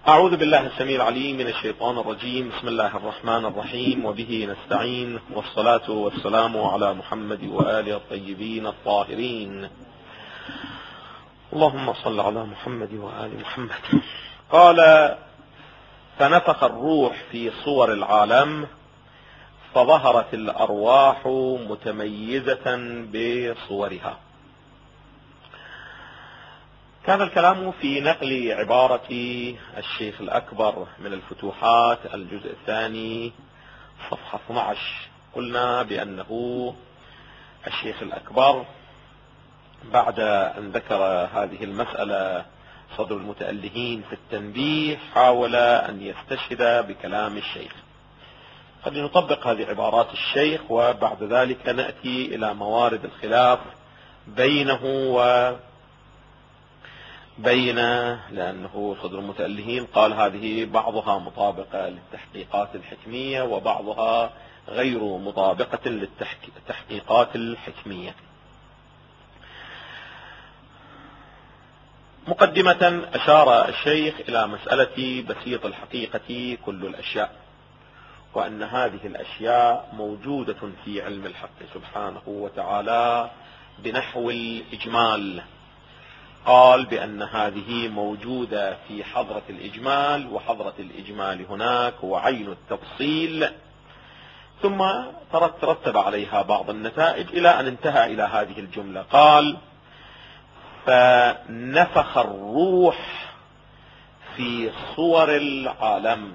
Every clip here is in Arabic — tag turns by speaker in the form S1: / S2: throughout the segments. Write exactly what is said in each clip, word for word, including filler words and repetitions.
S1: أعوذ بالله السميع العليم من الشيطان الرجيم. بسم الله الرحمن الرحيم، وبه نستعين، والصلاة والسلام على محمد وآله الطيبين الطاهرين. اللهم صل على محمد وآل محمد. قال: فنفخ الروح في صور العالم فظهرت الأرواح متميزة بصورها. كان الكلام في نقل عبارة الشيخ الأكبر من الفتوحات الجزء الثاني صفحة اثني عشر. قلنا بأنه الشيخ الأكبر بعد أن ذكر هذه المسألة صدر المتألهين في التنبيه حاول أن يستشهد بكلام الشيخ. قد نطبق هذه عبارات الشيخ وبعد ذلك نأتي إلى موارد الخلاف بينه و بين لأنه صدر المتألهين قال هذه بعضها مطابقة للتحقيقات الحكمية وبعضها غير مطابقة للتحقيقات الحكمية. مقدمة أشار الشيخ إلى مسألة بسيط الحقيقة كل الأشياء، وأن هذه الأشياء موجودة في علم الحق سبحانه وتعالى بنحو الإجمال. قال بأن هذه موجودة في حضرة الإجمال، وحضرة الإجمال هناك وعين التفصيل، ثم ترتب عليها بعض النتائج إلى أن انتهى إلى هذه الجملة. قال: فنفخ الروح في صور العالم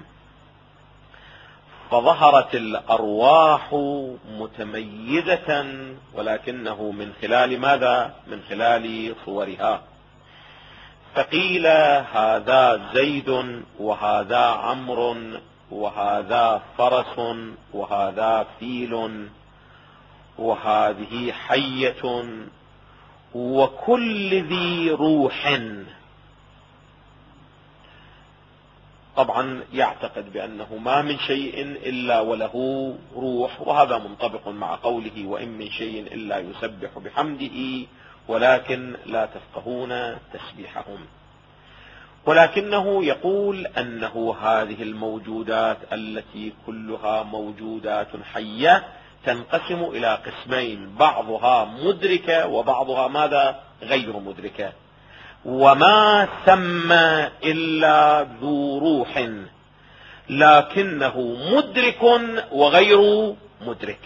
S1: فظهرت الأرواح متميزة، ولكنه من خلال ماذا؟ من خلال صورها. فقيل هذا زيد وهذا عمرو وهذا فرس وهذا فيل وهذه حية وكل ذي روح. طبعا يعتقد بأنه ما من شيء إلا وله روح، وهذا منطبق مع قوله: وإن من شيء إلا يسبح بحمده ولكن لا تفقهون تسبيحهم. ولكنه يقول أنه هذه الموجودات التي كلها موجودات حية تنقسم إلى قسمين: بعضها مدركة وبعضها ماذا؟ غير مدركة. وما ثم إلا ذو روح، لكنه مدرك وغير مدرك.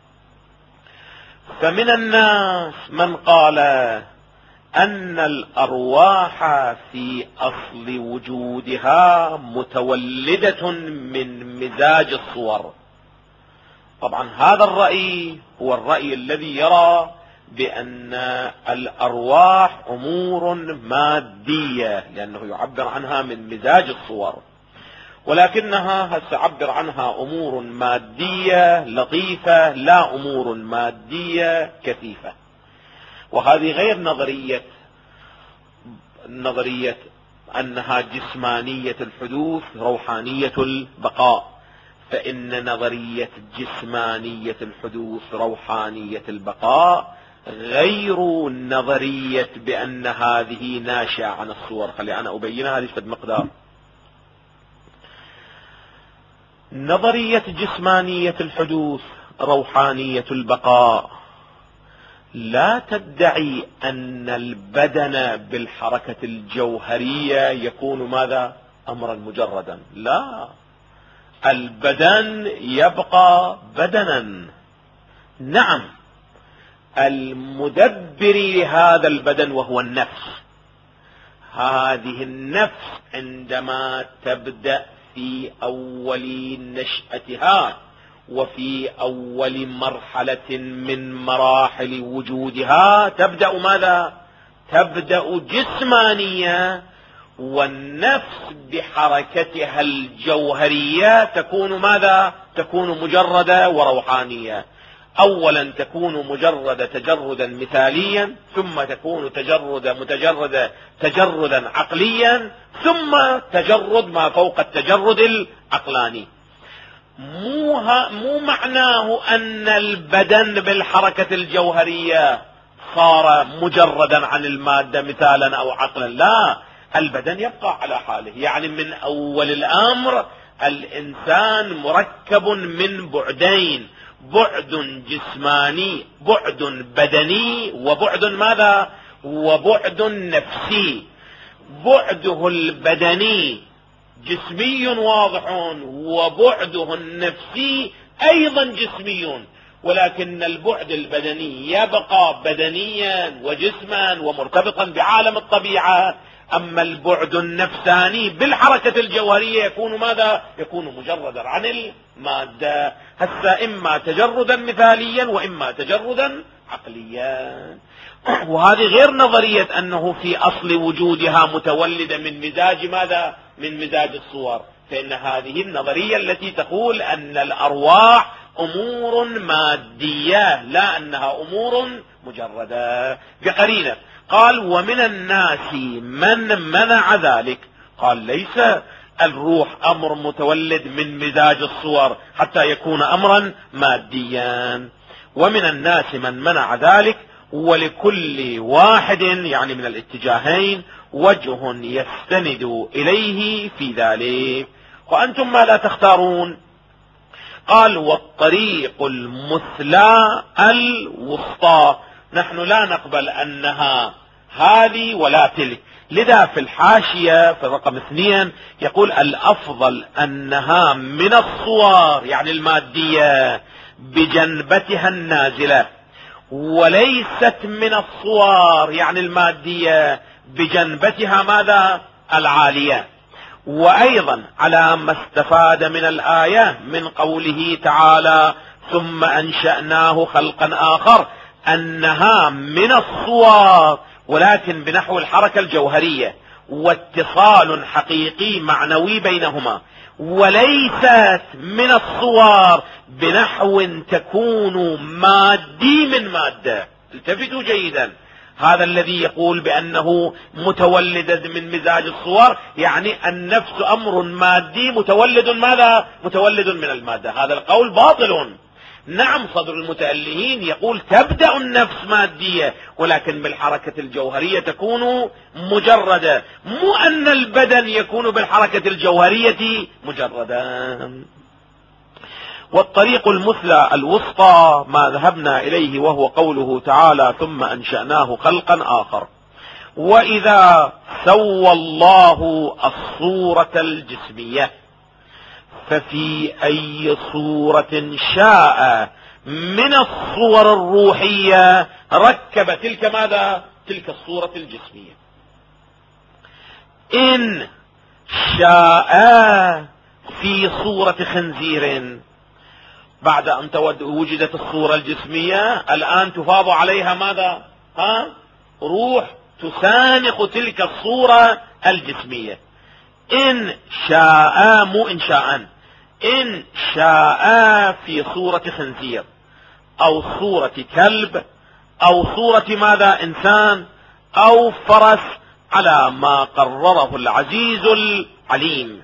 S1: فمن الناس من قال أن الأرواح في أصل وجودها متولدة من مزاج الصور. طبعا هذا الرأي هو الرأي الذي يرى بأن الأرواح أمور مادية، لأنه يعبر عنها من مزاج الصور، ولكنها هتعبر عنها أمور مادية لطيفة لا أمور مادية كثيفة. وهذه غير نظرية نظرية أنها جسمانية الحدوث روحانية البقاء. فإن نظرية جسمانية الحدوث روحانية البقاء غير نظرية بأن هذه ناشئة عن الصور. خلي أنا أبينها هذه فد مقدار. نظرية جسمانية الحدوث روحانية البقاء لا تدعي أن البدن بالحركة الجوهرية يكون ماذا؟ أمرا مجردا. لا، البدن يبقى بدنا. نعم، المدبر لهذا البدن وهو النفس. هذه النفس عندما تبدأ في أول نشأتها وفي أول مرحلة من مراحل وجودها تبدأ ماذا؟ تبدأ جسمانية، والنفس بحركتها الجوهرية تكون ماذا؟ تكون مجردة وروحانية. أولا تكون مجردة تجردا مثاليا، ثم تكون تجرد متجردة تجردا عقليا، ثم تجرد ما فوق التجرد العقلاني. مو, مو معناه أن البدن بالحركة الجوهرية صار مجردا عن المادة مثالا أو عقلا. لا، البدن يبقى على حاله. يعني من أول الأمر الإنسان مركب من بعدين، بعد جسماني، بعد بدني، وبعد ماذا؟ وبعد نفسي. بعده البدني جسمي واضح، وبعده النفسي أيضا جسمي، ولكن البعد البدني يبقى بدنيا وجسما ومرتبطا بعالم الطبيعة، أما البعد النفساني بالحركة الجوهرية يكون ماذا؟ يكون مجردا عن المادة، هسا إما تجردا مثاليا وإما تجردا عقليا. وهذه غير نظرية أنه في أصل وجودها متولدة من مزاج ماذا؟ من مزاج الصور، فإن هذه النظرية التي تقول أن الأرواح أمور مادية، لا أنها أمور مجردة، بقرينة. قال ومن الناس من منع ذلك. قال ليس الروح أمر متولد من مزاج الصور حتى يكون أمرا ماديا. ومن الناس من منع ذلك، ولكل واحد يعني من الاتجاهين وجه يستند إليه في ذلك، وأنتم ماذا تختارون؟ قال والطريق المثلى الوسطى، نحن لا نقبل أنها هذه ولا تلك. لذا في الحاشية في الرقم اثنين يقول الأفضل أنها من الصور يعني المادية بجنبتها النازلة، وليست من الصور يعني المادية بجنبتها ماذا؟ العالية. وأيضا على ما استفاد من الآية من قوله تعالى ثم أنشأناه خلقا آخر، أنها من الصور ولكن بنحو الحركة الجوهرية واتصال حقيقي معنوي بينهما، وليست من الصور بنحو تكون مادي من مادة. التفتوا جيدا، هذا الذي يقول بأنه متولد من مزاج الصور يعني النفس أمر مادي متولد ماذا؟ متولد من المادة. هذا القول باطل. نعم صدر المتألهين يقول تبدأ النفس مادية ولكن بالحركة الجوهرية تكون مجردة، مو أن البدن يكون بالحركة الجوهرية مجردا. والطريق المثلى الوسطى ما ذهبنا إليه وهو قوله تعالى ثم أنشأناه خلقا آخر. وإذا سوى الله الصورة الجسمية ففي أي صورة شاء من الصور الروحية ركب تلك ماذا؟ تلك الصورة الجسمية. إن شاء في صورة خنزير، بعد أن وجدت الصورة الجسمية الآن تفاض عليها ماذا؟ ها؟ روح تسانق تلك الصورة الجسمية. إن شاء مو إن شاء، إن شاء في صورة خنزير أو صورة كلب أو صورة ماذا؟ إنسان أو فرس، على ما قرره العزيز العليم.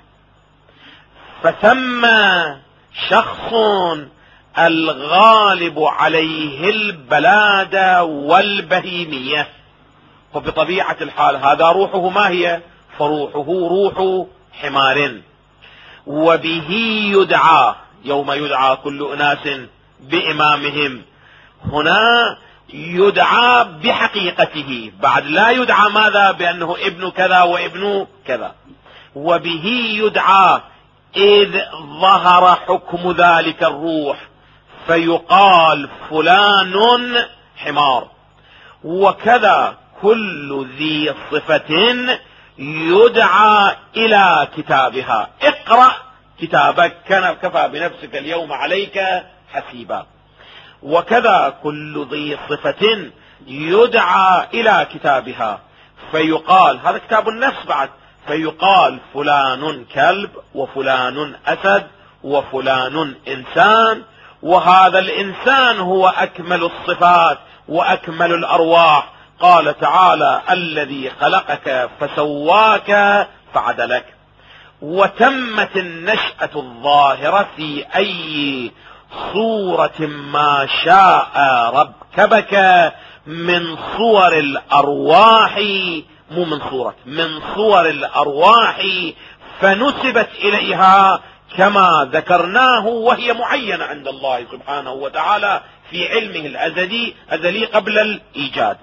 S1: فثم شخص الغالب عليه البلادة والبهيمية، وبطبيعة الحال هذا روحه ما هي؟ فروحه روح حمار. وبه يدعى يوم يدعى كل أناس بإمامهم، هنا يدعى بحقيقته، بعد لا يدعى ماذا؟ بأنه ابن كذا وابن كذا. وبه يدعى إذ ظهر حكم ذلك الروح فيقال فلان حمار. وكذا كل ذي صفة يدعى إلى كتابها، اقرأ كتابك كفى بنفسك اليوم عليك حسيبا. وكذا كل ذي صفة يدعى إلى كتابها فيقال، هذا كتاب النفس بعد، فيقال فلان كلب وفلان أسد وفلان إنسان، وهذا الإنسان هو أكمل الصفات وأكمل الأرواح. قال تعالى الذي خلقك فسواك فعدلك. وتمت النشأة الظاهرة في أي صورة ما شاء ركبك من صور الأرواح مو من صورة، من صور الأرواح فنسبت إليها كما ذكرناه، وهي معينة عند الله سبحانه وتعالى في علمه الأزلي أزلي قبل الإيجاد.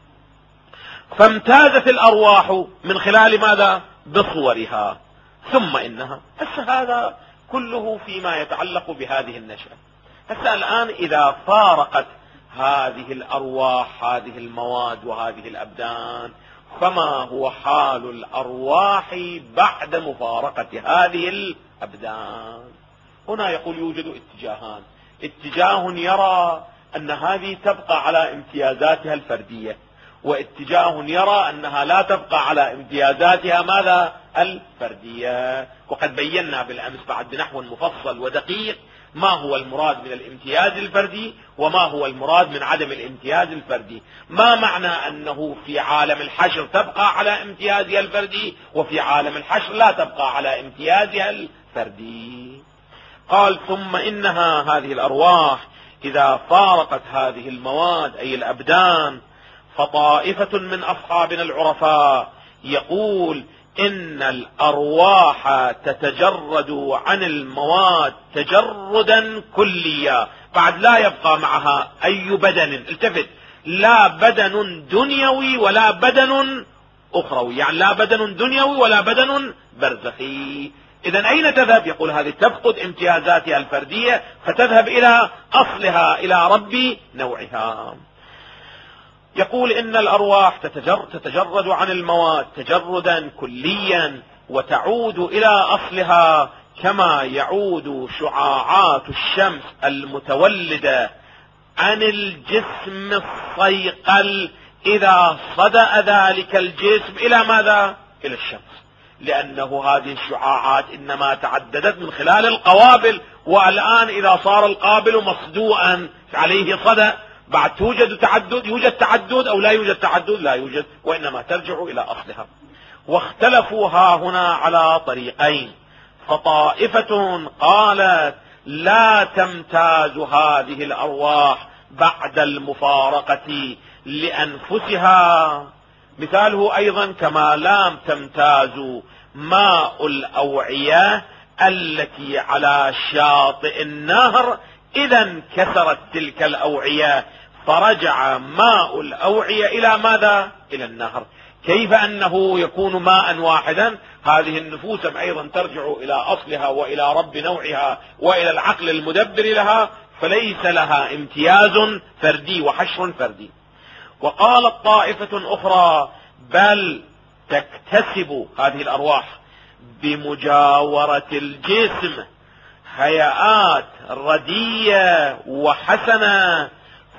S1: فامتازت الأرواح من خلال ماذا؟ بصورها. ثم إنها هسه هذا كله فيما يتعلق بهذه النشأة. هسه الآن إذا فارقت هذه الأرواح هذه المواد وهذه الأبدان، فما هو حال الأرواح بعد مفارقة هذه الأبدان؟ هنا يقول يوجد اتجاهان. اتجاه يرى أن هذه تبقى على امتيازاتها الفردية، واتجاه يرى أنها لا تبقى على امتيازاتها ماذا؟ الفردية. وقد بينا بالأمس بعد بنحو مفصل ودقيق ما هو المراد من الامتياز الفردي وما هو المراد من عدم الامتياز الفردي. ما معنى أنه في عالم الحشر تبقى على امتيازها الفردي وفي عالم الحشر لا تبقى على امتيازها الفردي؟ قال ثم إنها هذه الأرواح إذا فارقت هذه المواد أي الأبدان، فطائفة من أصحابنا العرفاء يقول إن الأرواح تتجرد عن المواد تجردا كليا، بعد لا يبقى معها أي بدن. التفت، لا بدن دنيوي ولا بدن أخروي، يعني لا بدن دنيوي ولا بدن برزخي. إذن أين تذهب؟ يقول هذه تفقد امتيازاتها الفردية فتذهب إلى أصلها إلى رب نوعها. يقول إن الأرواح تتجرد عن المواد تجردا كليا وتعود إلى أصلها كما يعود شعاعات الشمس المتولدة عن الجسم الصيقل إذا صدأ ذلك الجسم إلى ماذا؟ إلى الشمس، لأنه هذه الشعاعات إنما تعددت من خلال القوابل، والآن إذا صار القابل مصدوعا عليه صدأ، بعد توجد تعدد، يوجد تعدد أو لا يوجد تعدد؟ لا يوجد، وإنما ترجع إلى أصلها. واختلفوا ها هنا على طريقين، فطائفة قالت لا تمتاز هذه الأرواح بعد المفارقة لأنفسها، مثاله أيضا كما لا تمتاز ماء الأوعية التي على شاطئ النهر إذا انكسرت تلك الأوعية فرجع ماء الأوعية إلى ماذا؟ إلى النهر. كيف أنه يكون ماء واحدا؟ هذه النفوس أيضا ترجع إلى أصلها وإلى رب نوعها وإلى العقل المدبر لها، فليس لها امتياز فردي وحشر فردي. وقالت طائفة أخرى بل تكتسب هذه الأرواح بمجاورة الجسم هيئات ردية وحسنة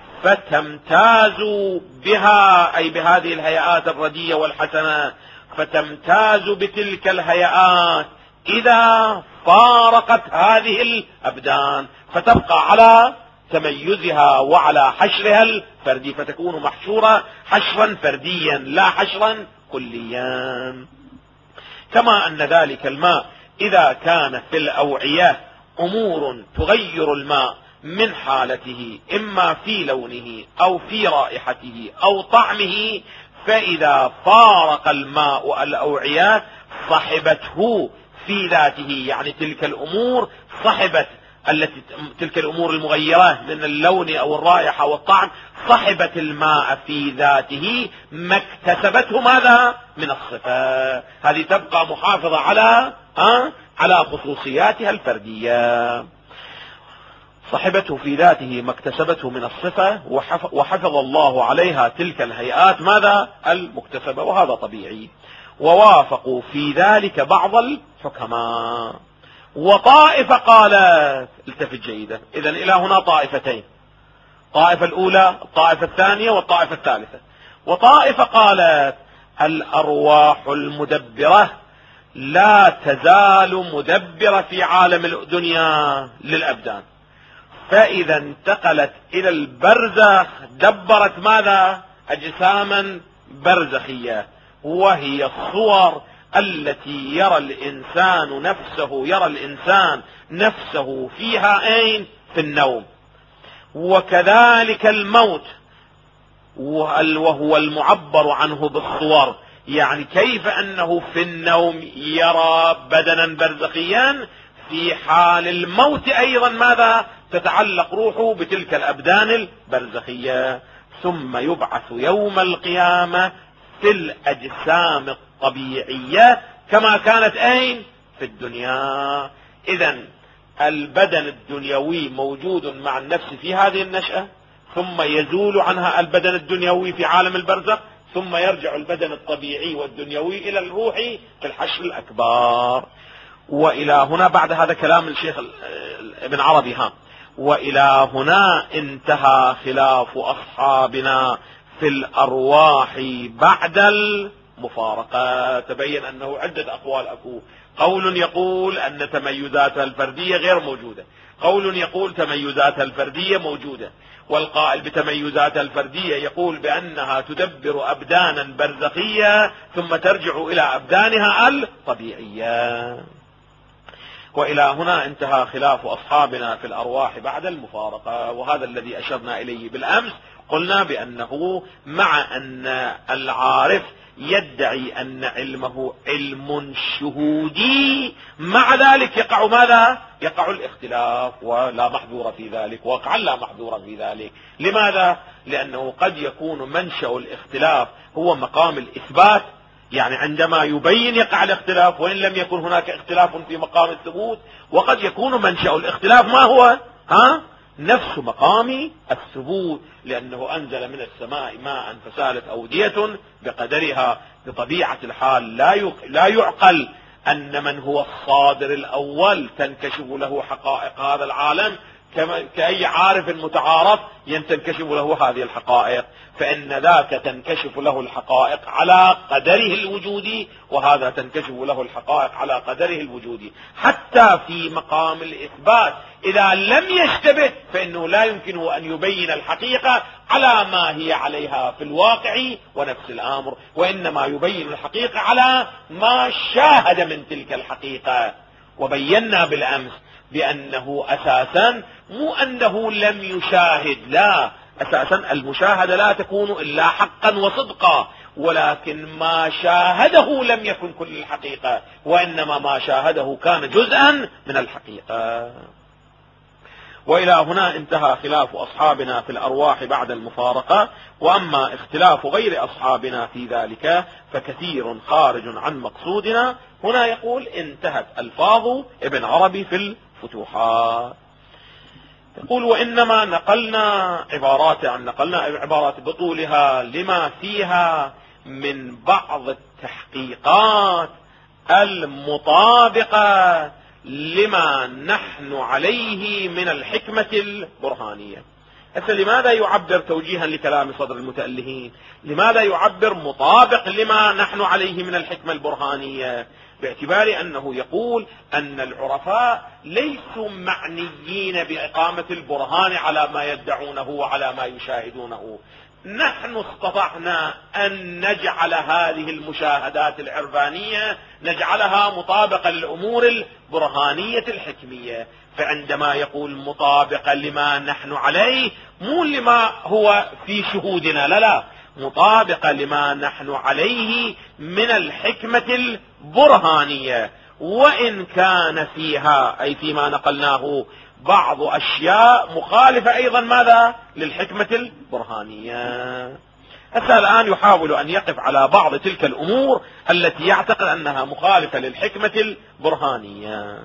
S1: فتمتاز بها، أي بهذه الهيئات الردية والحسنة، فتمتاز بتلك الهيئات إذا فارقت هذه الأبدان، فتبقى على تميزها وعلى حشرها الفردي، فتكون محشورة حشرا فرديا لا حشرا كليا. كما أن ذلك الماء إذا كان في الأوعية أمور تغير الماء من حالته إما في لونه أو في رائحته أو طعمه، فإذا فارق الماء الأوعية صحبته في ذاته، يعني تلك الأمور صحبت التي تلك الأمور المغيرة من اللون أو الرائحة والطعم صحبت الماء في ذاته ما اكتسبته ماذا؟ من الصفة. هذه تبقى محافظة على أه؟ على خصوصياتها الفردية. صحبته في ذاته ما اكتسبته من الصفة، وحفظ الله عليها تلك الهيئات ماذا؟ المكتسبة، وهذا طبيعي. ووافقوا في ذلك بعض الحكماء. وطائفة قالت، التفت جيدا، إذن إلى هنا طائفتين، الطائفة الأولى الطائفة الثانية والطائفة الثالثة. وطائفة قالت الأرواح المدبرة لا تزال مدبرة في عالم الدنيا للأبدان، فإذا انتقلت إلى البرزخ دبرت ماذا؟ أجساما برزخية، وهي الصور التي يرى الإنسان نفسه يرى الإنسان نفسه فيها أين؟ في النوم. وكذلك الموت وهو المعبر عنه بالصور، يعني كيف أنه في النوم يرى بدنا برزخيا، في حال الموت أيضا ماذا تتعلق روحه بتلك الأبدان البرزخية، ثم يبعث يوم القيامة في الأجسام الطبيعية كما كانت أين في الدنيا. إذن البدن الدنيوي موجود مع النفس في هذه النشأة، ثم يزول عنها البدن الدنيوي في عالم البرزخ، ثم يرجع البدن الطبيعي والدنيوي إلى الروح في الحشر الأكبر. وإلى هنا بعد هذا كلام الشيخ ابن عربي ها وإلى هنا انتهى خلاف أصحابنا في الأرواح بعد المفارقة. تبين أنه عدة أقوال أكو، قول يقول أن تميزاتها الفردية غير موجودة، قول يقول تميزاتها الفردية موجودة، والقائل بتميزاتها الفردية يقول بأنها تدبر أبدانا برزخية ثم ترجع إلى أبدانها الطبيعية. وإلى هنا انتهى خلاف أصحابنا في الأرواح بعد المفارقة، وهذا الذي أشرنا إليه بالأمس. قلنا بأنه مع أن العارف يدعي أن علمه علم شهودي، مع ذلك يقع ماذا؟ يقع الاختلاف، ولا محذور في ذلك، وقعا لا محذور في ذلك. لماذا؟ لأنه قد يكون منشأ الاختلاف هو مقام الإثبات، يعني عندما يبين يقع الاختلاف وإن لم يكن هناك اختلاف في مقام الثبوت، وقد يكون منشأ الاختلاف ما هو؟ ها؟ نفس مقام الثبوت، لأنه أنزل من السماء ماء فسالت أودية بقدرها. بطبيعة الحال لا يعقل أن من هو الصادر الأول تنكشف له حقائق هذا العالم كأي عارف متعارف تنكشف له هذه الحقائق، فإن ذاك تنكشف له الحقائق على قدره الوجودي، وهذا تنكشف له الحقائق على قدره الوجودي. حتى في مقام الإثبات إذا لم يشتبه فإنه لا يمكنه أن يبين الحقيقة على ما هي عليها في الواقع ونفس الأمر، وإنما يبين الحقيقة على ما شاهد من تلك الحقيقة. وبينا بالأمس بأنه أساسا مو أنه لم يشاهد، لا، أساسا المشاهدة لا تكون إلا حقا وصدقا، ولكن ما شاهده لم يكن كل الحقيقة، وإنما ما شاهده كان جزءا من الحقيقة. وإلى هنا انتهى خلاف أصحابنا في الأرواح بعد المفارقة. وأما اختلاف غير أصحابنا في ذلك فكثير خارج عن مقصودنا. هنا يقول انتهت ألفاظ ابن عربي في الفتوحات. يقول وإنما نقلنا عبارات عن نقلنا عبارات بطولها لما فيها من بعض التحقيقات المطابقة لما نحن عليه من الحكمة البرهانية. هسه لماذا يعبر توجيها لكلام صدر المتألهين؟ لماذا يعبر مطابق لما نحن عليه من الحكمة البرهانية؟ باعتبار أنه يقول أن العرفاء ليسوا معنيين بإقامة البرهان على ما يدعونه وعلى ما يشاهدونه. نحن استطعنا أن نجعل هذه المشاهدات العرفانية نجعلها مطابقة للأمور البرهانية الحكمية. فعندما يقول مطابقة لما نحن عليه مو لما هو في شهودنا، لا لا، مطابقة لما نحن عليه من الحكمة البرهانية، وإن كان فيها أي فيما نقلناه بعض أشياء مخالفة أيضا ماذا للحكمة البرهانية. هسه الآن يحاول أن يقف على بعض تلك الأمور التي يعتقد أنها مخالفة للحكمة البرهانية.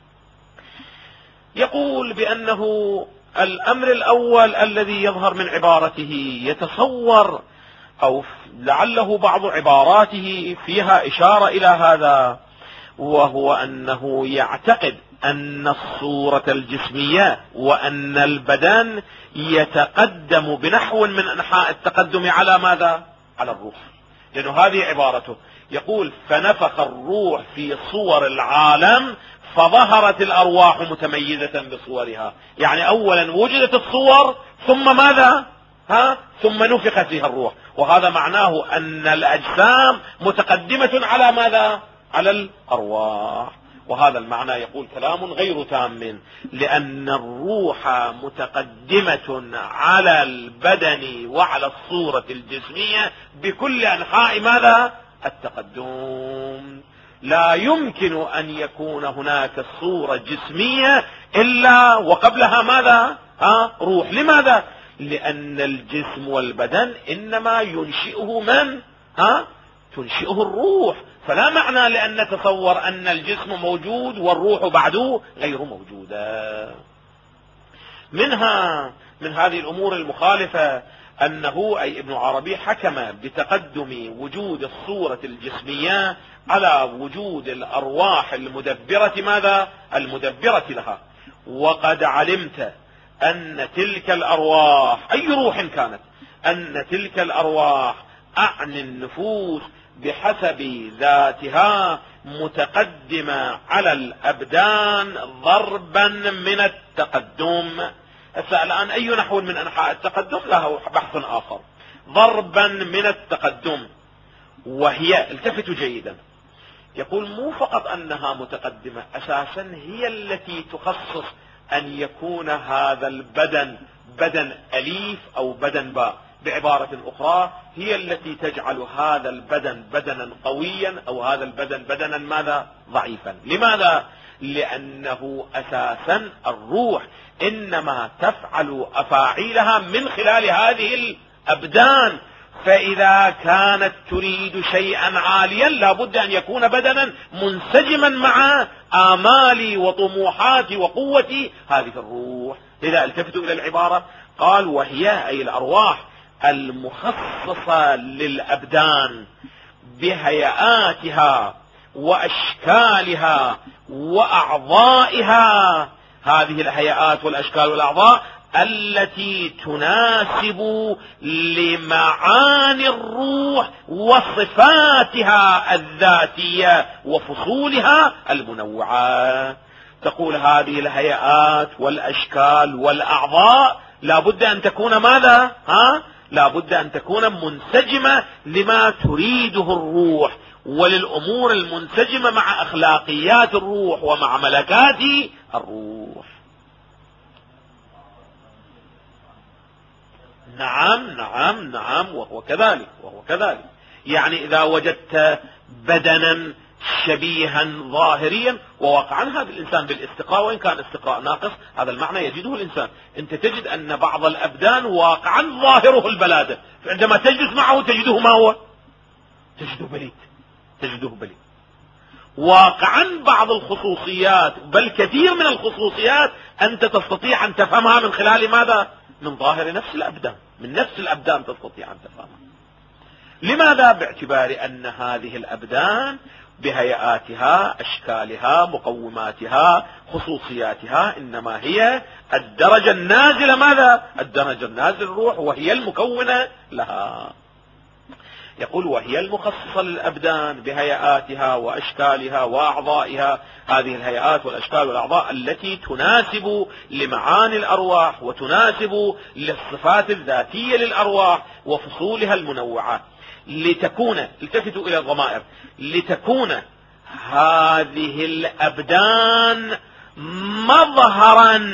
S1: يقول بأنه الأمر الأول الذي يظهر من عبارته يتصور أو لعله بعض عباراته فيها إشارة إلى هذا، وهو أنه يعتقد أن الصورة الجسمية وأن البدن يتقدم بنحو من أنحاء التقدم على ماذا؟ على الروح، لأنه هذه عبارته. يقول فنفخ الروح في صور العالم فظهرت الأرواح متميزة بصورها. يعني أولا وجدت الصور ثم ماذا؟ ها؟ ثم نفخت فيها الروح، وهذا معناه أن الأجسام متقدمة على ماذا؟ على الأرواح. وهذا المعنى يقول كلام غير تام، لأن الروح متقدمة على البدن وعلى الصورة الجسمية بكل أنحاء ماذا؟ التقدم. لا يمكن أن يكون هناك صورة جسمية إلا وقبلها ماذا؟ ها؟ روح. لماذا؟ لأن الجسم والبدن إنما ينشئه من؟ ها؟ تنشئه الروح. فلا معنى لأن نتصور أن الجسم موجود والروح بعده غير موجودة. منها من هذه الأمور المخالفة أنه أي ابن عربي حكم بتقدم وجود الصورة الجسمية على وجود الأرواح المدبرة ماذا؟ المدبرة لها. وقد علمت أن تلك الأرواح أي روح كانت، أن تلك الأرواح أعني النفوس بحسب ذاتها متقدمة على الأبدان ضربا من التقدم. الآن أي نحو من أنحاء التقدم له بحث آخر. ضربا من التقدم، وهي التفتوا جيدا، يقول مو فقط أنها متقدمة، أساسا هي التي تخصص أن يكون هذا البدن بدن أليف أو بدن باء. بعبارة أخرى هي التي تجعل هذا البدن بدنا قويا أو هذا البدن بدنا ماذا؟ ضعيفا. لماذا؟ لأنه أساسا الروح إنما تفعل أفاعيلها من خلال هذه الأبدان. فإذا كانت تريد شيئا عاليا لابد أن يكون بدنا منسجما مع آمالي وطموحاتي وقوتي هذه الروح. لذا التفتوا إلى العبارة، قال وهي أي الأرواح المخصصة للأبدان بهيئاتها وأشكالها وأعضائها، هذه الهيئات والأشكال والأعضاء التي تناسب لمعاني الروح وصفاتها الذاتية وفصولها المنوعة. تقول هذه الهيئات والأشكال والأعضاء لابد أن تكون ماذا؟ ها؟ لابد أن تكون منسجمة لما تريده الروح وللأمور المنسجمة مع أخلاقيات الروح ومع ملكات الروح. نعم نعم نعم وهو كذلك وهو كذلك. يعني إذا وجدت بدنا شبيها ظاهريا، وواقعا هذا الإنسان بالاستقراء وإن كان استقراء ناقص هذا المعنى يجده الإنسان. أنت تجد أن بعض الأبدان واقعا ظاهره البلادة، فعندما تجلس معه تجده ما هو؟ تجده بليد، تجده بليد. واقعا بعض الخصوصيات بل كثير من الخصوصيات أنت تستطيع أن تفهمها من خلال ماذا؟ من ظاهر نفس الأبدان، من نفس الأبدان تستطيع أن تفهمها. لماذا؟ باعتبار أن هذه الأبدان بهيئاتها أشكالها مقوماتها خصوصياتها إنما هي الدرجة النازلة ماذا؟ الدرجة النازلة الروح، وهي المكونة لها. يقول وهي المخصصة للأبدان بهيئاتها وأشكالها وأعضائها، هذه الهيئات والأشكال والأعضاء التي تناسب لمعاني الأرواح وتناسب للصفات الذاتية للأرواح وفصولها المنوعة، لتكون، التفتوا إلى الضمائر، لتكون هذه الأبدان مظهرا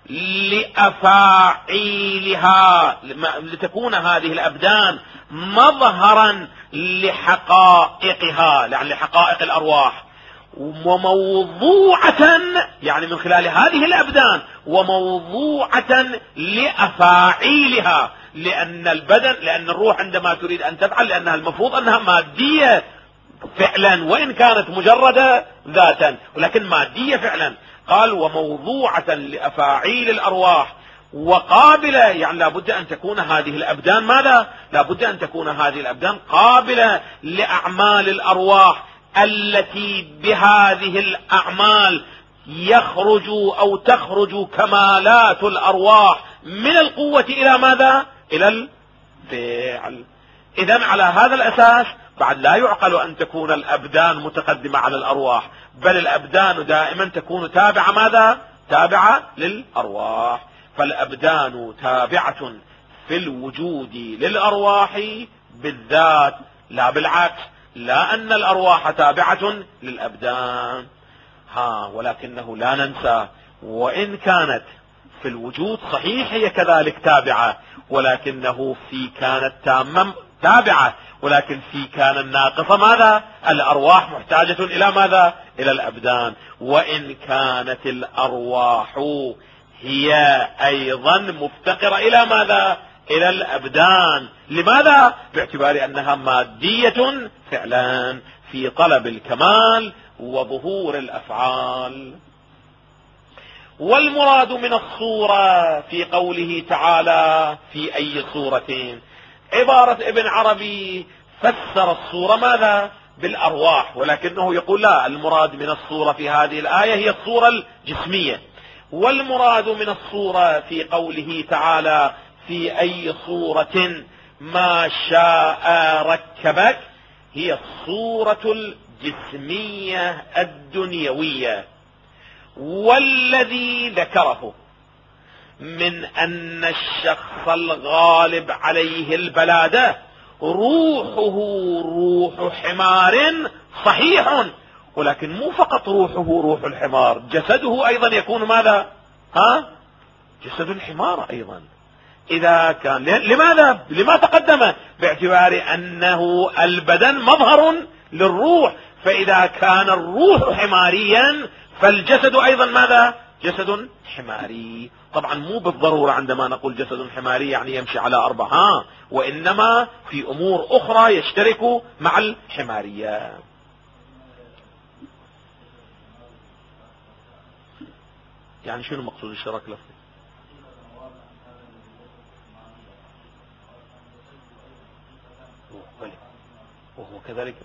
S1: لأفاعيلها، لتكون هذه الأبدان مظهرا لحقائقها، يعني لحقائق الأرواح، وموضوعة يعني من خلال هذه الأبدان وموضوعة لأفاعيلها. لأن البدن، لأن الروح عندما تريد أن تفعل، لأنها المفروض أنها مادية فعلا وإن كانت مجرد ذاتا، ولكن مادية فعلا. قال وموضوعة لأفاعيل الأرواح وقابلة، يعني لابد أن تكون هذه الأبدان ماذا؟ لابد أن تكون هذه الأبدان قابلة لأعمال الأرواح التي بهذه الأعمال يخرج أو تخرج كمالات الأرواح من القوة إلى ماذا؟ إلى الفعل. إذن على هذا الأساس بعد لا يعقل أن تكون الأبدان متقدمة على الأرواح، بل الأبدان دائما تكون تابعة ماذا؟ تابعة للأرواح. فالأبدان تابعة في الوجود للأرواح بالذات، لا بالعكس، لا أن الأرواح تابعة للأبدان. ها ولكنه لا ننسى وإن كانت في الوجود صحيح هي كذلك تابعة، ولكنه في كانت تامة تابعة، ولكن في كان الناقصة ماذا؟ الأرواح محتاجة إلى ماذا؟ إلى الأبدان. وإن كانت الأرواح هي أيضا مفتقرة إلى ماذا؟ إلى الأبدان. لماذا؟ باعتبار أنها مادية فعلا في طلب الكمال وظهور الأفعال. والمراد من الصورة في قوله تعالى في أي صورة، عبارة ابن عربي فسر الصورة ماذا؟ بالأرواح، ولكنه يقول لا، المراد من الصورة في هذه الآية هي الصورة الجسمية. والمراد من الصورة في قوله تعالى في أي صورة ما شاء ركبك هي الصورة الجسمية الدنيوية. والذي ذكره من أن الشخص الغالب عليه البلادة روحه روح حمار صحيح، ولكن مو فقط روحه روح الحمار، جسده أيضا يكون ماذا؟ ها؟ جسد الحمار أيضا. إذا كان لماذا؟ لما تقدم؟ باعتبار أنه البدن مظهر للروح، فإذا كان الروح حماريا فالجسد أيضا ماذا؟ جسد حماري. طبعا مو بالضرورة عندما نقول جسد حماري يعني يمشي على أربع، ها، وإنما في أمور أخرى يشترك مع الحمارية. يعني شنو مقصود الشراك لفظي؟ وهو كذلك.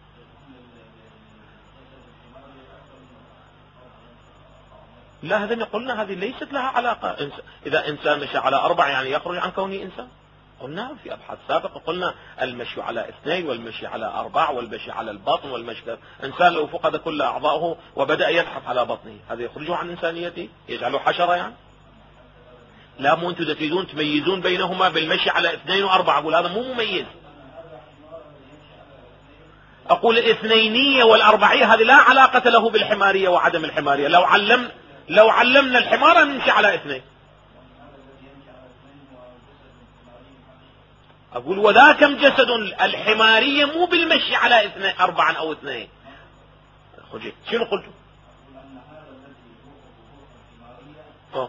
S1: لا، هذا قلنا هذه ليست لها علاقة. إذا إنسان مشى على أربع يعني يخرج عن كونه إنسان. قلنا في أبحاث سابقة، قلنا المشي على اثنين والمشي على أربع والمشي على البطن والمشي. إنسان لو فقد كل أعضائه وبدأ يزحف على بطنه، هذا يخرجه عن إنسانيته؟ يجعله حشرة يعني؟ لا، مو أنتم تريدون تميزون بينهما بالمشي على اثنين وأربعة، أقول هذا مو مميز. أقول الاثنينية والأربعية هذه لا علاقة له بالحمارية وعدم الحمارية. لو علم لو علمنا الحمار نمشي على اثنين، أقول وذاكم جسد الحمارية مو بالمشي على اثنين أربعا أو اثنين. خجي شنو قلت؟ أوه.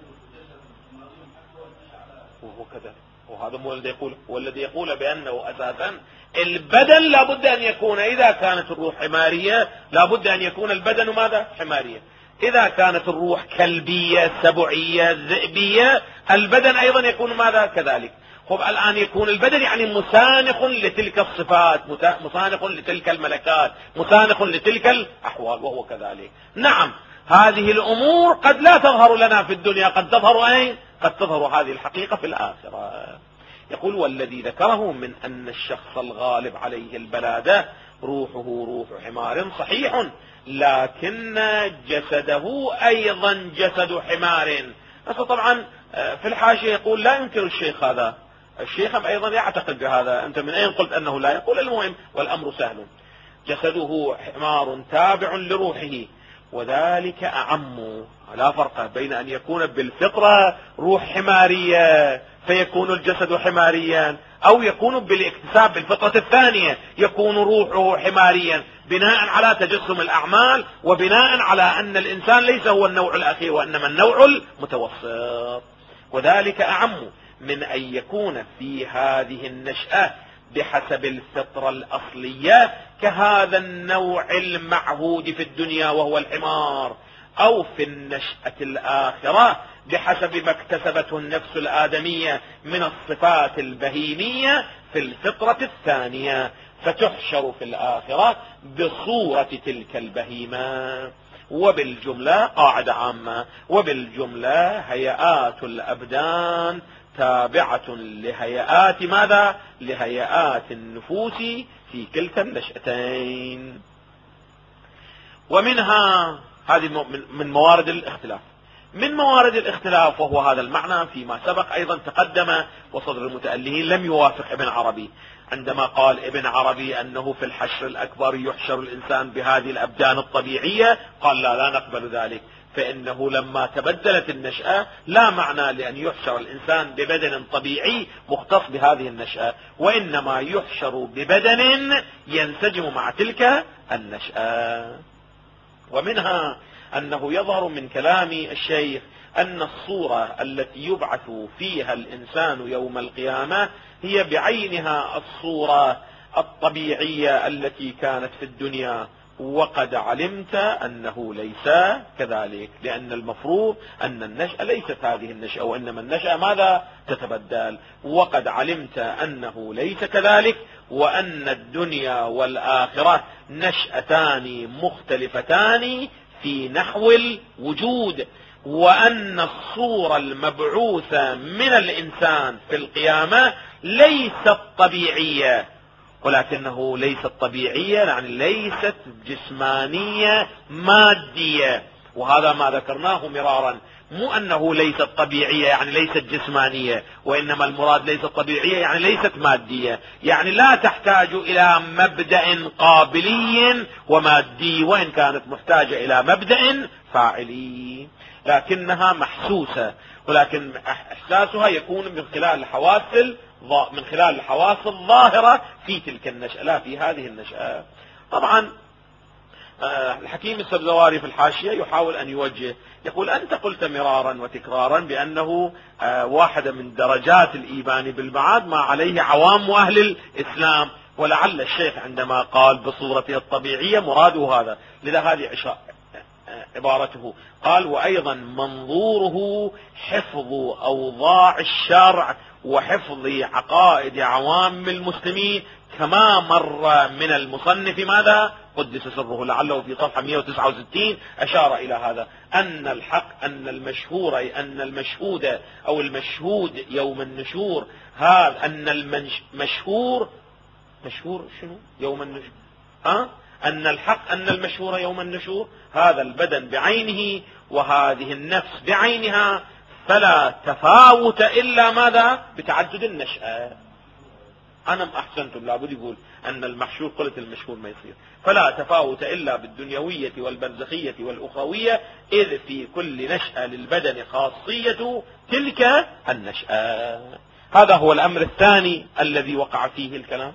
S1: وهو كذا، وهذا مو الذي يقول، والذي يقول بأنه أساسا البدن لابد أن يكون، إذا كانت الروح حمارية لابد أن يكون البدن ماذا؟ حمارية. إذا كانت الروح كلبية سبعية ذئبية البدن أيضا يكون ماذا؟ كذلك. خب الآن يكون البدن يعني مسانخ لتلك الصفات، مسانخ لتلك الملكات، مسانخ لتلك الأحوال، وهو كذلك. نعم، هذه الأمور قد لا تظهر لنا في الدنيا، قد تظهر أين؟ قد تظهر هذه الحقيقة في الآخرة. يقول والذي ذكره من أن الشخص الغالب عليه البلادة روحه روح حمار صحيح، لكن جسده أيضا جسد حمار. طبعا في الحاشية يقول لا ينكر الشيخ هذا، الشيخ أيضا يعتقد بهذا. أنت من أين قلت أنه لا؟ يقول المهم والأمر سهل، جسده حمار تابع لروحه، وذلك أعم. لا فرق بين أن يكون بالفطرة روح حمارية فيكون الجسد حماريا، أو يكون بالاكتساب بالفطرة الثانية يكون روحه حماريا، بناء على تجسم الأعمال وبناء على أن الإنسان ليس هو النوع الأخير وإنما النوع المتوسط. وذلك أعم من أن يكون في هذه النشأة بحسب الفطرة الأصلية كهذا النوع المعهود في الدنيا وهو الحمار، أو في النشأة الآخرة بحسب ما اكتسبته النفس الآدمية من الصفات البهيمية في الفطرة الثانية، فتحشر في الآخرة بصورة تلك البهيمة. وبالجملة قاعدة عامة، وبالجملة هيئات الأبدان تابعة لهيئات ماذا؟ لهيئات النفوس في كلتا النشأتين. ومنها هذه من موارد الاختلاف، من موارد الاختلاف وهو هذا المعنى فيما سبق أيضا تقدم، وصدر المتألهين لم يوافق ابن عربي عندما قال ابن عربي أنه في الحشر الأكبر يحشر الإنسان بهذه الأبدان الطبيعية، قال لا لا نقبل ذلك. في فإنه لما تبدلت النشأة لا معنى لأن يحشر الإنسان ببدن طبيعي مختص بهذه النشأة، وإنما يحشر ببدن ينسجم مع تلك النشأة. ومنها أنه يظهر من كلام الشيخ أن الصورة التي يبعث فيها الإنسان يوم القيامة هي بعينها الصورة الطبيعية التي كانت في الدنيا، وقد علمت أنه ليس كذلك، لأن المفروض أن النشأة ليست هذه النشأة، وإنما النشأة ماذا تتبدل. وقد علمت أنه ليس كذلك، وأن الدنيا والآخرة نشأتان مختلفتان في نحو الوجود، وأن الصورة المبعوثة من الإنسان في القيامة ليست طبيعية، ولكنه ليست طبيعية يعني ليست جسمانية مادية، وهذا ما ذكرناه مرارا. مو أنه ليست طبيعية يعني ليست جسمانية، وإنما المراد ليست طبيعية يعني ليست مادية، يعني لا تحتاج إلى مبدأ قابلي ومادي، وإن كانت محتاجة إلى مبدأ فاعلي، لكنها محسوسة، ولكن إحساسها يكون من خلال الحواس من خلال الحواس الظاهرة في تلك النشأة لا في هذه النشأة. طبعا الحكيم السبزواري في الحاشية يحاول أن يوجه، يقول أنت قلت مرارا وتكرارا بأنه واحدة من درجات الإيمان بالمعاد ما عليه عوام أهل الإسلام، ولعل الشيخ عندما قال بصورته الطبيعية مراده هذا، لذا هذه عبارته. قال وأيضا منظوره حفظ أوضاع الشرع وحفظ عقائد عوام المسلمين، كما مر من المصنف ماذا قدس سره، لعله في صفحة مئة وتسعة وستين أشار إلى هذا، أن الحق أن المشهور أن المشهود أو المشهود يوم النشور، هذا أن المشهور مشهور شنو يوم النشور ها أن الحق أن المشهور يوم النشور هذا البدن بعينه وهذه النفس بعينها، فلا تفاوت إلا ماذا بتعدد النشأة. أنا أحسنتم، لابد يقول أن المحشور قلت المشهور ما يصير، فلا تفاوت إلا بالدنيوية والبرزخية والأخروية، إذ في كل نشأة للبدن خاصية تلك النشأة. هذا هو الأمر الثاني الذي وقع فيه الكلام.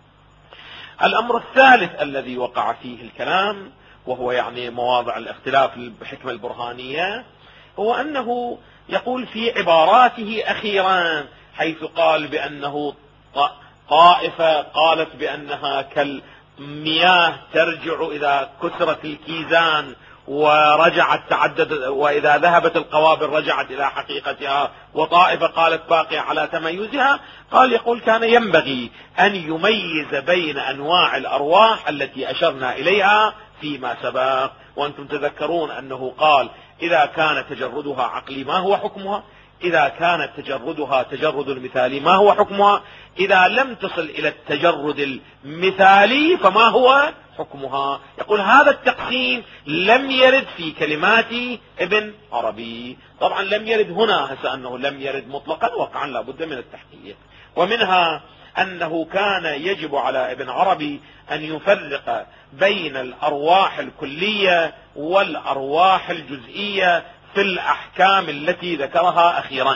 S1: الأمر الثالث الذي وقع فيه الكلام وهو يعني مواضع الاختلاف الحكمة البرهانية، هو أنه يقول في عباراته أخيرا حيث قال بأنه طائفة قالت بأنها كالمياه ترجع إذا كسرت الكيزان ورجعت تعدد، وإذا ذهبت القوابل رجعت إلى حقيقتها، وطائفة قالت باقية على تميزها. قال يقول كان ينبغي أن يميز بين أنواع الأرواح التي أشرنا إليها فيما سبق، وأنتم تذكرون أنه قال إذا كان تجردها عقلي ما هو حكمها، إذا كانت تجردها تجرد المثالي ما هو حكمها، إذا لم تصل إلى التجرد المثالي فما هو حكمها. يقول هذا التقسيم لم يرد في كلمات ابن عربي، طبعا لم يرد هنا، هسه أنه لم يرد مطلقا وقعا لابد من التحقيق. ومنها أنه كان يجب على ابن عربي أن يفرق بين الأرواح الكلية والأرواح الجزئية في الأحكام التي ذكرها أخيرا،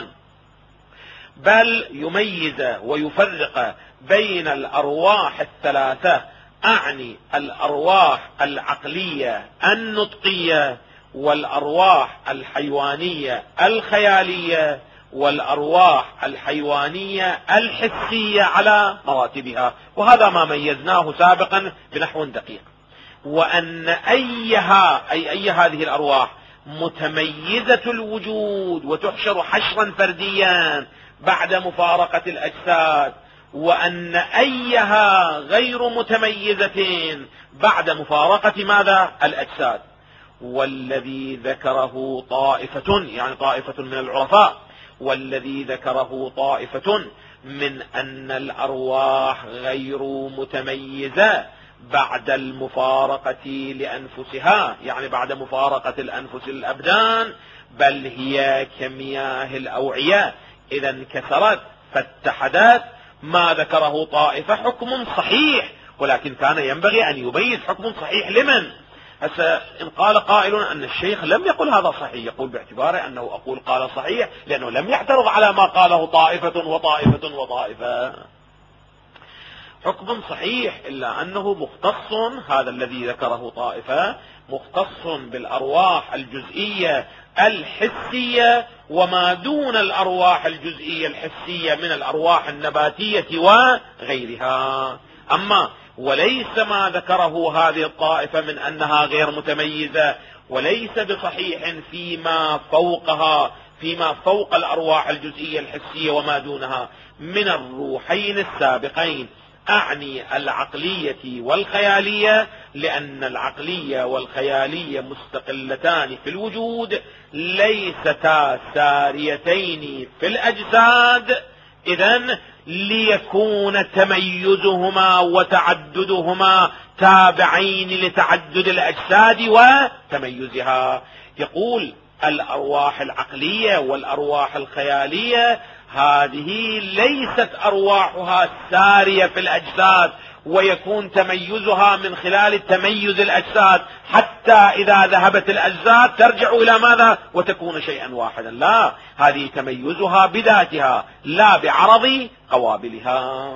S1: بل يميز ويفرق بين الأرواح الثلاثة، أعني الأرواح العقلية النطقية والأرواح الحيوانية الخيالية والأرواح الحيوانية الحسية على مراتبها، وهذا ما ميزناه سابقا بنحو دقيق. وأن أيها أي أي هذه الأرواح متميزة الوجود وتحشر حشرا فرديا بعد مفارقة الأجساد، وأن أيها غير متميزة بعد مفارقة ماذا الأجساد. والذي ذكره طائفة يعني طائفة من العرفاء، والذي ذكره طائفة من أن الأرواح غير متميزة بعد المفارقة لأنفسها، يعني بعد مفارقة الأنفس الأبدان، بل هي كمياه الأوعية إذا انكسرت فاتحدت، ما ذكره طائفة حكم صحيح، ولكن كان ينبغي أن يبيز حكم صحيح لمن؟ هسه إن قال قائل أن الشيخ لم يقل هذا صحيح، يقول باعتباره أنه أقول قال صحيح لأنه لم يعترض على ما قاله طائفة وطائفة وطائفة. حكم صحيح، إلا أنه مختص، هذا الذي ذكره طائفة مختص بالأرواح الجزئية الحسية وما دون الأرواح الجزئية الحسية من الأرواح النباتية وغيرها. أما وليس ما ذكره هذه الطائفة من أنها غير متميزة، وليس بصحيح فيما فوقها، فيما فوق الأرواح الجزئية الحسية وما دونها من الروحين السابقين، أعني العقلية والخيالية، لأن العقلية والخيالية مستقلتان في الوجود، ليستا ساريتين في الأجساد. إذن ليكون تميزهما وتعددهما تابعين لتعدد الأجساد وتميزها. يقول الأرواح العقلية والأرواح الخيالية هذه ليست أرواحها سارية في الأجساد ويكون تميزها من خلال تميز الأجساد، حتى إذا ذهبت الأجساد ترجع إلى ماذا؟ وتكون شيئا واحدا. لا، هذه تميزها بذاتها لا بعرض قوابلها،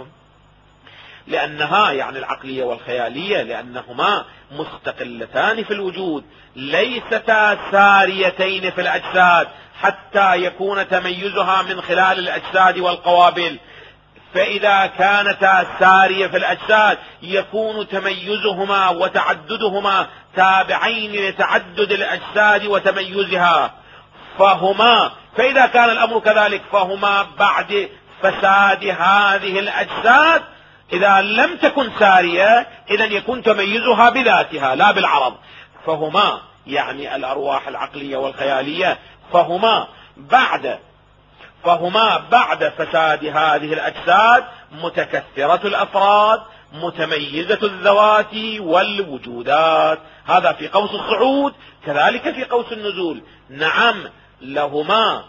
S1: لأنها يعني العقلية والخيالية لأنهما مستقلتان في الوجود، ليستا ساريتين في الأجساد حتى يكون تميزها من خلال الأجساد والقوابل. فإذا كانتا سارية في الأجساد يكون تميزهما وتعددهما تابعين لتعدد الأجساد وتميزها، فهما فإذا كان الأمر كذلك فهما بعد فساد هذه الأجساد إذا لم تكن سارية إذن يكون تميزها بذاتها لا بالعرض. فهما يعني الأرواح العقلية والخيالية فهما بعد فهما بعد فساد هذه الأجساد متكثرة الأفراد متميزة الذوات والوجودات. هذا في قوس الصعود، كذلك في قوس النزول. نعم لهما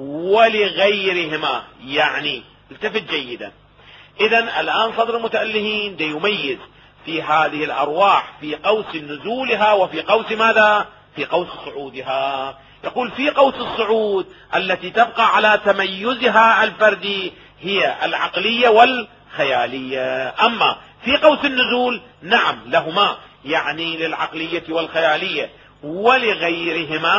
S1: ولغيرهما، يعني التفت جيدا. إذن الآن صدر المتألهين يميز في هذه الأرواح في قوس نزولها وفي قوس ماذا؟ في قوس صعودها. يقول في قوس الصعود التي تبقى على تميزها الفردي هي العقلية والخيالية. أما في قوس النزول نعم لهما، يعني للعقلية والخيالية ولغيرهما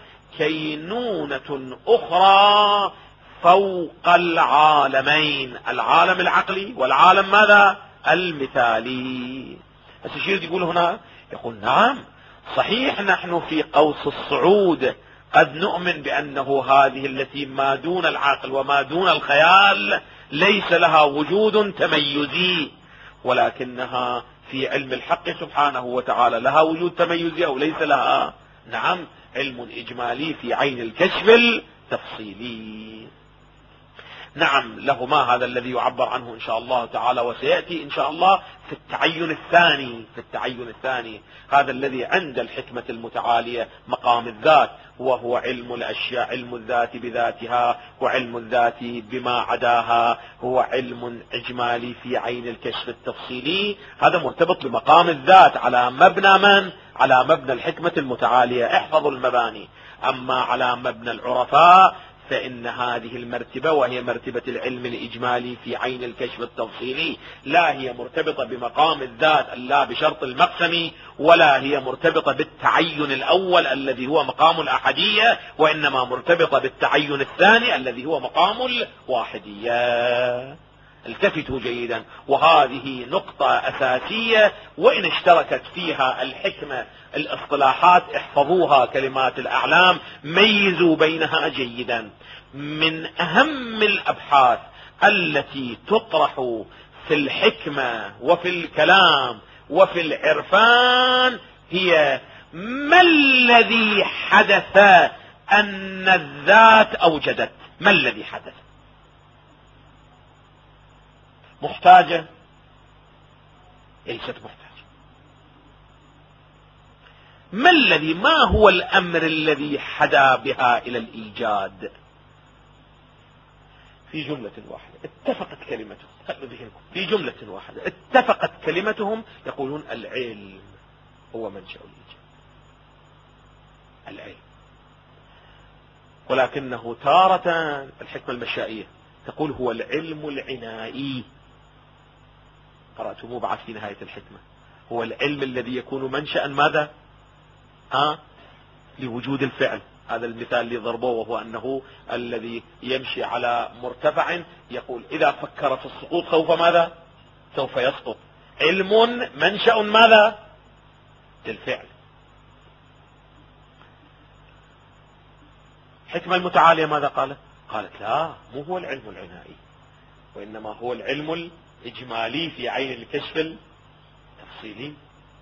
S1: كينونة أخرى فوق العالمين، العالم العقلي والعالم ماذا؟ المثالي. الشيخ يقول هنا، يقول نعم صحيح نحن في قوس الصعود قد نؤمن بأنه هذه التي ما دون العقل وما دون الخيال ليس لها وجود تميزي، ولكنها في علم الحق سبحانه وتعالى لها وجود تميزي أو ليس لها؟ نعم، علم إجمالي في عين الكشف التفصيلي. نعم لهما، هذا الذي يعبر عنه إن شاء الله تعالى وسيأتي إن شاء الله في التعين الثاني. في التعين الثاني هذا الذي عند الحكمة المتعالية مقام الذات، وهو علم الأشياء، علم الذات بذاتها وعلم الذات بما عداها، هو علم إجمالي في عين الكشف التفصيلي. هذا مرتبط بمقام الذات على مبنى من؟ على مبنى الحكمة المتعالية. احفظوا المباني. أما على مبنى العرفاء فإن هذه المرتبة وهي مرتبة العلم الإجمالي في عين الكشف التفصيلي لا هي مرتبطة بمقام الذات لا بشرط المقسم، ولا هي مرتبطة بالتعين الأول الذي هو مقام الأحدية، وإنما مرتبطة بالتعين الثاني الذي هو مقام الواحدية. التفتوا جيدا، وهذه نقطة أساسية وإن اشتركت فيها الحكمة الاصطلاحات احفظوها. كلمات الأعلام ميزوا بينها جيدا. من أهم الأبحاث التي تطرح في الحكمة وفي الكلام وفي العرفان هي ما الذي حدث أن الذات أوجدت؟ ما الذي حدث؟ محتاجة؟ ليست محتاجة. ما الذي ما هو الأمر الذي حدا بها إلى الإيجاد؟ في جملة واحدة اتفقت كلمتهم، خلوا ذهنكم، في جملة واحدة اتفقت كلمتهم، يقولون العلم هو منشأ الإيجاد. ولكنه تارة الحكمة المشائية تقول هو العلم العنائي. قرأتموه بعد في نهاية الحكمة. هو العلم الذي يكون منشأ ماذا؟ ها؟ لوجود الفعل. هذا المثال اللي ضربوه، وهو أنه الذي يمشي على مرتفع يقول إذا فكر في السقوط سوف ماذا؟ سوف يسقط. علم منشأ ماذا؟ للفعل. الحكمة المتعالية ماذا قالت؟ قالت لا، مو هو العلم العنائي، وإنما هو العلم الإجمالي في عين الكشف التفصيلي.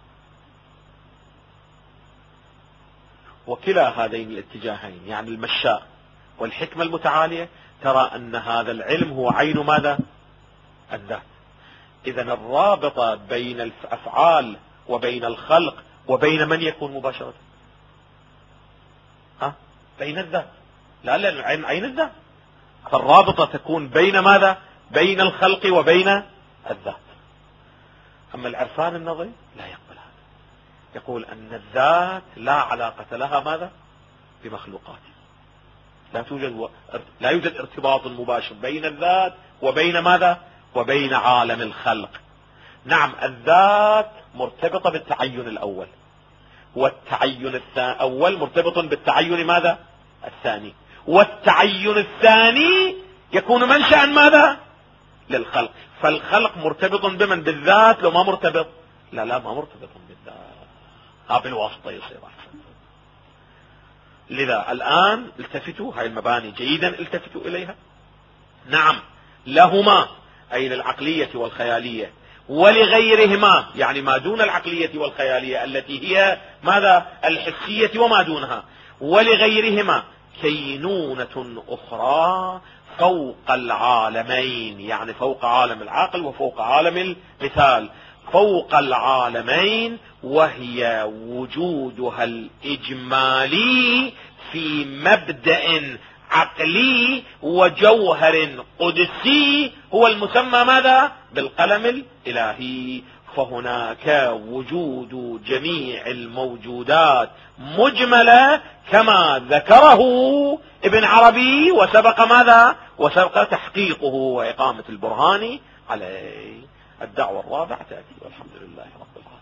S1: وكلا هذين الاتجاهين، يعني المشاء والحكمة المتعالية، ترى أن هذا العلم هو عين ماذا؟ الذات. إذن الرابطة بين الأفعال وبين الخلق وبين من يكون مباشرة؟ ها؟ بين الذات. لا لا، عين عين الذات. فالرابطة تكون بين ماذا؟ بين الخلق وبين الذات. أما العرفان النظري لا يقبل هذا، يقول أن الذات لا علاقة لها ماذا؟ بمخلوقات. لا توجد لا يوجد ارتباط مباشر بين الذات وبين ماذا؟ وبين عالم الخلق. نعم، الذات مرتبطة بالتعين الأول، والتعين الأول مرتبط بالتعين ماذا؟ الثاني، والتعين الثاني يكون منشأ ماذا؟ للخلق. فالخلق مرتبط بمن؟ بالذات لو ما مرتبط؟ لا لا، ما مرتبط بالذات، ها بالواسطة يصير أحسن. لذا الآن التفتوا هاي المباني جيدا، التفتوا إليها. نعم، لهما أي للعقلية والخيالية، ولغيرهما يعني ما دون العقلية والخيالية التي هي ماذا؟ الحسية وما دونها، ولغيرهما كينونة أخرى فوق العالمين، يعني فوق عالم العقل وفوق عالم المثال، فوق العالمين، وهي وجودها الإجمالي في مبدأ عقلي وجوهر قدسي هو المسمى ماذا؟ بالقلم الإلهي. فهناك وجود جميع الموجودات مجملة كما ذكره ابن عربي، وسبق ماذا؟ وسبق تحقيقه وإقامة البرهان عليه. الدعوة الرابعة تأتي، والحمد لله رب العالمين.